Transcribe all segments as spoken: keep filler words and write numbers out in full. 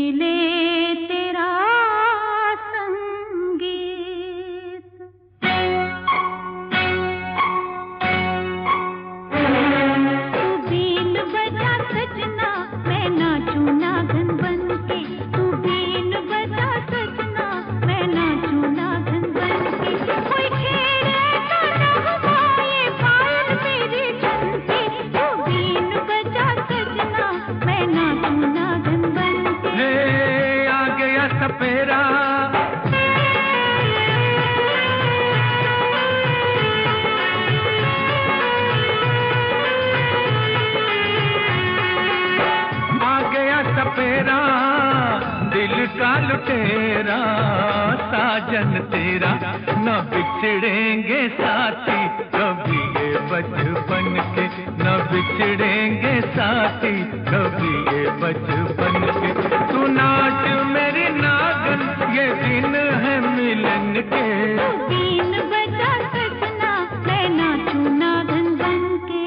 मिले तेरा संगीत। तू बीन बजा सजना, मैं नाचूं नागन बनके। तू बीन बजा सजना, मैं नाचूं नागन बनके। कोई छेड़े तो नगमा ये पायल मेरी झनके। तू बीन बजा सजना, मैं नाचूं नागन बनके। ले आ गया सपेरा, आ गया सपेरा, दिल का लुटेरा, साजन तेरा। न बिछड़ेंगे साथी कभी ये बचपन के, न बिछड़ेंगे साथी कभी ये बचपन के। तू नाच मेरी नागन, ये दिन है मिलन के। तू बीन बजा सजना, मैं नाचूं नागन बनके।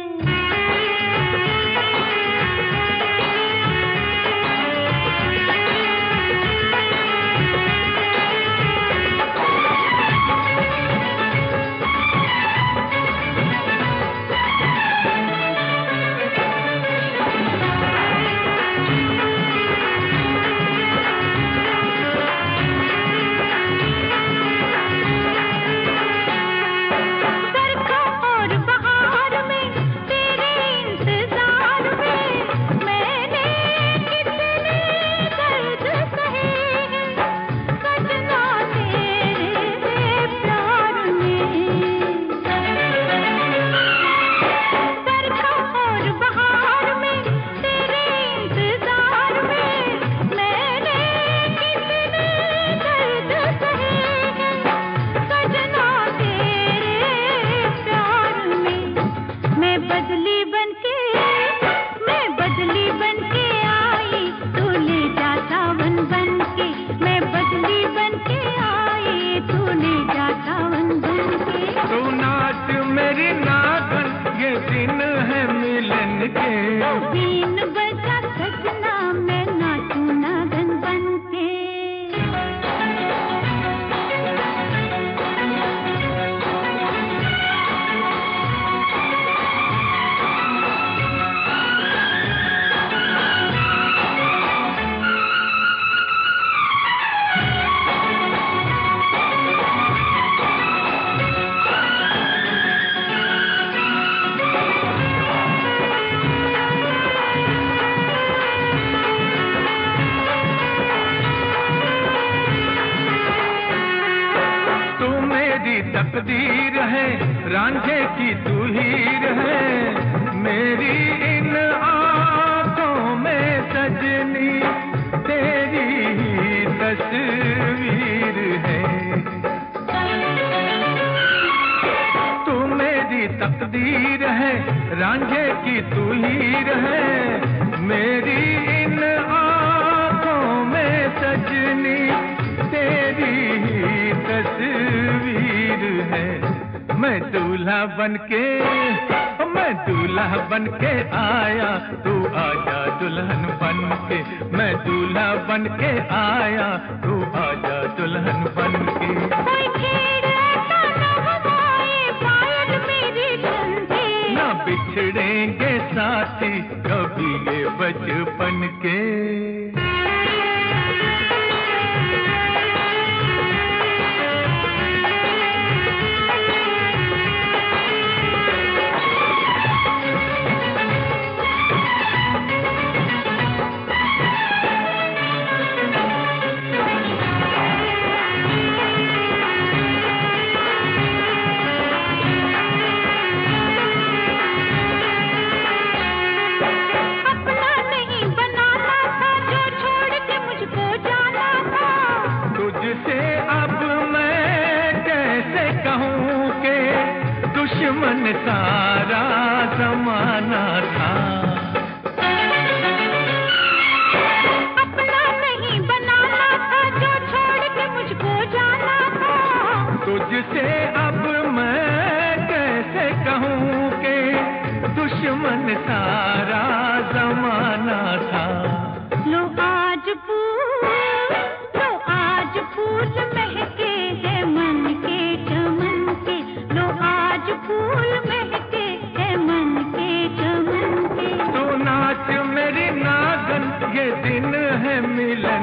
बरखा और बहार में तेरे इंतजार में मैंने कितने दर्द सहे हैं सजना तेरे प्यार में। बरखा और बहार में तेरे इंतजार में मैंने कितने दर्द सहे हैं सजना तेरे प्यार में। मैं बदली बनके, मैं बदली बनके आई, तू ले जा सावन बनके। मैं बदली बनके आई, तू ले जा सावन बनके। तू नाच मेरी नागन, ये दिन है मिलन के। तू बीन बजा सजना, मैं नाचूं नागन बनके। तू मेरी तकदीर है, रांझे की तू हीर है, मेरी इन आंखों में सजनी तेरी ही तस्वीर है। तू मेरी तकदीर है, रांझे की तू हीर है, मेरी इन आंखों में सजनी तेरी ही तस्वीर है। मैं दूल्हा बनके, मैं दूल्हा बनके आया, तू आजा दुल्हन बनके। मैं दूल्हा बनके आया, तू आजा दुल्हन बनके। कोई छेड़े तो नगमा ये पायल मेरी झनके। न बिछड़ेंगे साथी कभी ये बचपन के। अपना नहीं बनाना था जो छोड़ के मुझको जाना था। तुझसे अब मैं कैसे कहूँ कि दुश्मन सारा जमाना था। अपना नहीं बनाना था जो छोड़ के मुझको जाना था। तुझसे अब मैं कैसे कहूँ कि दुश्मन सारा जमाना था। लो आज फूल, लो आज फूल महके है मन के चमन के, लो आज फूल महके है मन के चमन के। तू नाच मेरी नागन, ये दिन है मिलन